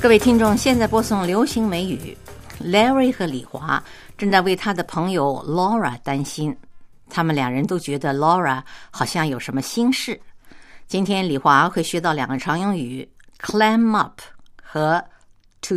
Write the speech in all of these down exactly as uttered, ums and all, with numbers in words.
各位听众，现在播送流行美语。Larry 和李华正在为他的朋友 Laura 担心，他们两人都觉得 Laura 好像有什么心事。今天李华会学到两个常用语 clam up 和 to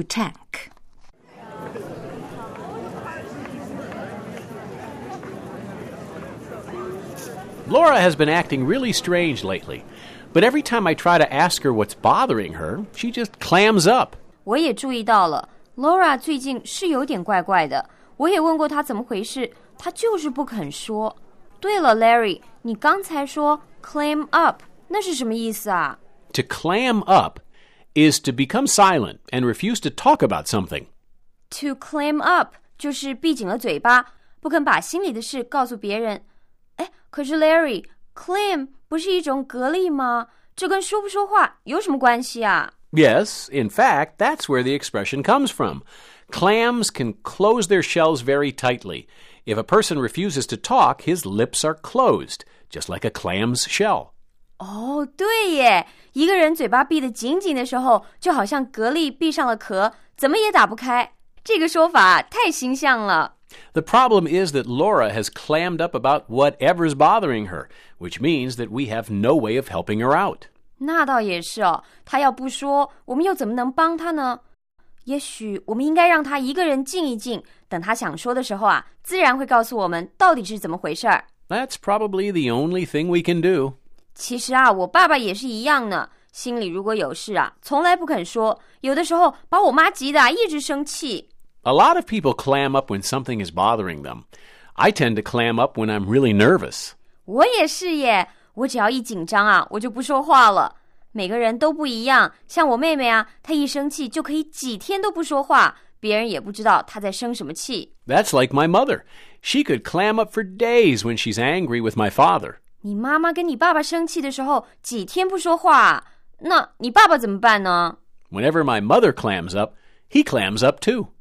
tank。Laura has been acting really strange lately, but every time I try to ask her what's bothering her, she just clams up. 我也注意到了 Laura 最近是有点怪怪的，我也问过她怎么回事，她就是不肯说。对了 Larry， 你刚才说 clam up 那是什么意思啊？ To clam up is to become silent and refuse to talk about something. To clam up 就是闭紧了嘴巴，不肯把心里的事告诉别人。哎，可是 Larry， clam 不是一种蛤蜊吗？这跟说不说话有什么关系啊？ Yes, in fact, that's where the expression comes from. Clams can close their shells very tightly. If a person refuses to talk, his lips are closed, just like a clam's shell. 哦，对耶，一个人嘴巴闭得紧紧的时候，就好像蛤蜊闭上了壳，怎么也打不开。这个说法太形象了。 The problem is that Laura has clammed up about whatever's bothering her, which means that we have no way of helping her out. 那倒也是哦，她要不说，我们又怎么能帮她呢？也许我们应该让她一个人静一静，等她想说的时候啊，自然会告诉我们到底是怎么回事儿。 That's probably the only thing we can do. 其实啊，我爸爸也是一样呢，心里如果有事啊，从来不肯说，有的时候把我妈急得啊，一直生气。 A lot of people clam up when something is bothering them. I tend to clam up when I'm really nervous. 我也是耶，我只要一紧张啊，我就不说话了。每个人都不一样，像我妹妹啊，她一生气就可以几天都不说话，别人也不知道她在生什么气。 That's like my mother. She could clam up for days when she's angry with my father. 你妈妈跟你爸爸生气的时候，几天不说话，那你爸爸怎么办呢？ Whenever my mother clams up, he clams up too.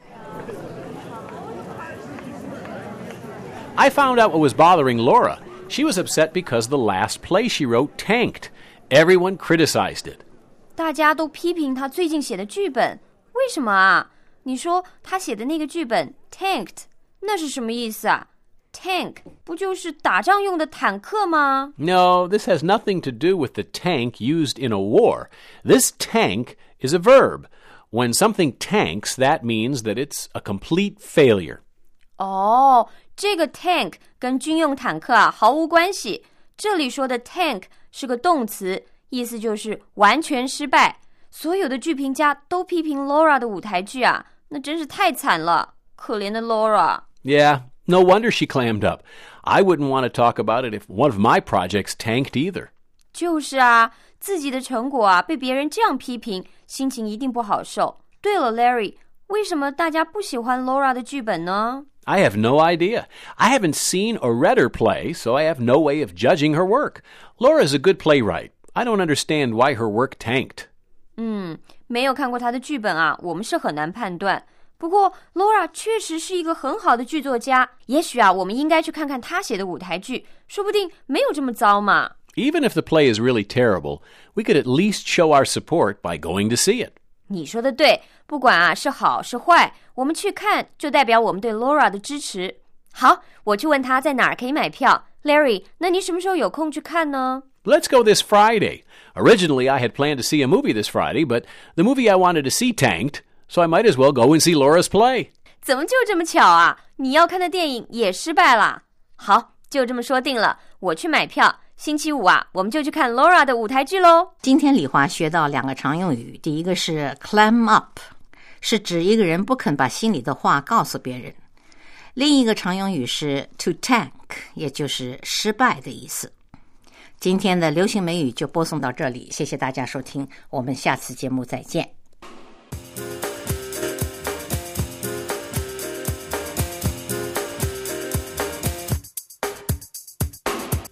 I found out what was bothering Laura. She was upset because the last play she wrote tanked. Everyone criticized it. 大家都批评她最近写的剧本，为什么啊？你说她写的那个剧本 tanked， 那是什么意思啊？ Tank 不就是打仗用的坦克吗？ No, this has nothing to do with the tank used in a war. This tank is a verb. When something tanks, that means that it's a complete failure. 哦，这个 tank 跟军用坦克啊毫无关系。这里说的 tank 是个动词，意思就是完全失败。所有的剧评家都批评 Laura 的舞台剧啊，那真是太惨了，可怜的 Laura。 Yeah, no wonder she clammed up. I wouldn't want to talk about it if one of my projects tanked either. 就是啊，自己的成果啊被别人这样批评，心情一定不好受。对了 Larry， 为什么大家不喜欢 Laura 的剧本呢？ I have no idea. I haven't seen or read her play, so I have no way of judging her work. Laura's a good playwright. I don't understand why her work tanked. 嗯，没有看过她的剧本啊，我们是很难判断。不过 Laura 确实是一个很好的剧作家，也许啊，我们应该去看看她写的舞台剧，说不定没有这么糟嘛。 Even if the play is really terrible, we could at least show our support by going to see it. 你说的对，不管啊是好是坏，我们去看就代表我们对 Laura 的支持。好，我去问她在哪儿可以买票。Larry， 那你什么时候有空去看呢？ Let's go this Friday. Originally, I had planned to see a movie this Friday, but the movie I wanted to see tanked, so I might as well go and see Laura's play. 怎么就这么巧啊？你要看的电影也失败了。好，就这么说定了，我去买票。星期五啊，我们就去看 Laura 的舞台剧咯。 今天李华学到两个常用语，第一个是 clam up， 是指一个人不肯把心里的话告诉别人。另一个常用语是 to tank， 也就是失败的意思。今天的流行美语就播送到这里，谢谢大家收听，我们下次节目再见。